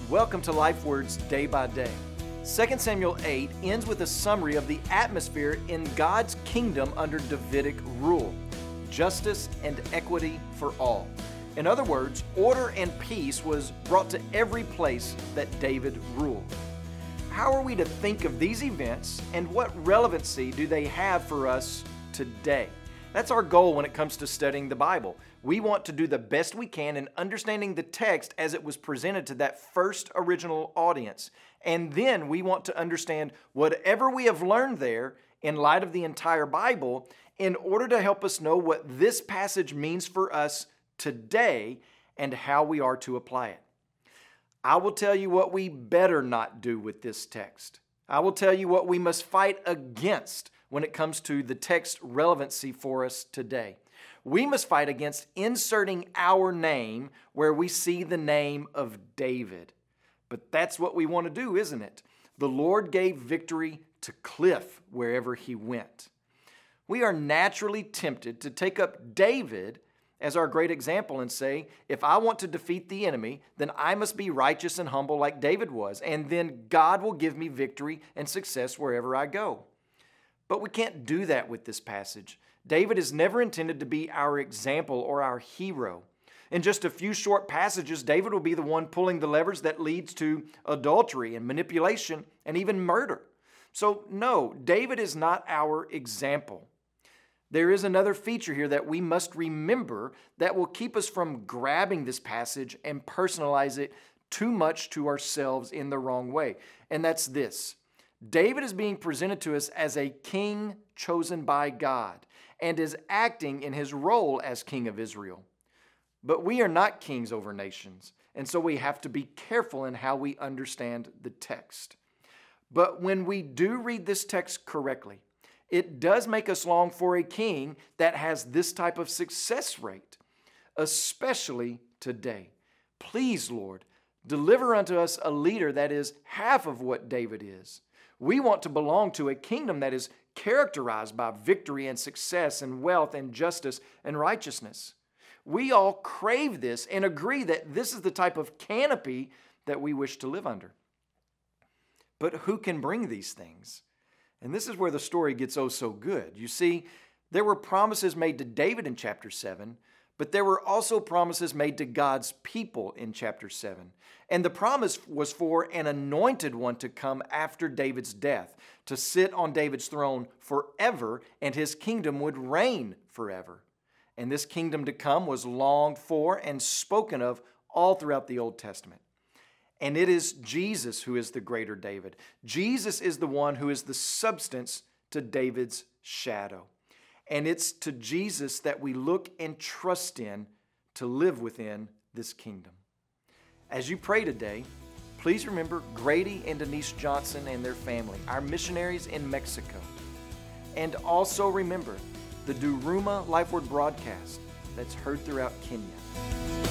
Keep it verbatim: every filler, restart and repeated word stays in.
Welcome to Life Words Day by Day. Second Samuel eight ends with a summary of the atmosphere in God's kingdom under Davidic rule: justice and equity for all. In other words, order and peace was brought to every place that David ruled. How are we to think of these events, and what relevancy do they have for us today? That's our goal when it comes to studying the Bible. We want to do the best we can in understanding the text as it was presented to that first original audience. And then we want to understand whatever we have learned there in light of the entire Bible in order to help us know what this passage means for us today and how we are to apply it. I will tell you what we better not do with this text. I will tell you what we must fight against when it comes to the text relevancy for us today. We must fight against inserting our name where we see the name of David. But that's what we want to do, isn't it? The Lord gave victory to Cliff wherever he went. We are naturally tempted to take up David as our great example and say, if I want to defeat the enemy, then I must be righteous and humble like David was, and then God will give me victory and success wherever I go. But we can't do that with this passage. David is never intended to be our example or our hero. In just a few short passages, David will be the one pulling the levers that leads to adultery and manipulation and even murder. So no, David is not our example. There is another feature here that we must remember that will keep us from grabbing this passage and personalize it too much to ourselves in the wrong way. And that's this: David is being presented to us as a king chosen by God and is acting in his role as king of Israel. But we are not kings over nations, and so we have to be careful in how we understand the text. But when we do read this text correctly, it does make us long for a king that has this type of success rate, especially today. Please, Lord, deliver unto us a leader that is half of what David is. We want to belong to a kingdom that is characterized by victory and success and wealth and justice and righteousness. We all crave this and agree that this is the type of canopy that we wish to live under. But who can bring these things? And this is where the story gets oh so good. You see, there were promises made to David in chapter seven, but there were also promises made to God's people in chapter seven. And the promise was for an anointed one to come after David's death, to sit on David's throne forever, and his kingdom would reign forever. And this kingdom to come was longed for and spoken of all throughout the Old Testament. And it is Jesus who is the greater David. Jesus is the one who is the substance to David's shadow. And it's to Jesus that we look and trust in to live within this kingdom. As you pray today, please remember Grady and Denise Johnson and their family, our missionaries in Mexico. And also remember the Duruma Life Word broadcast that's heard throughout Kenya.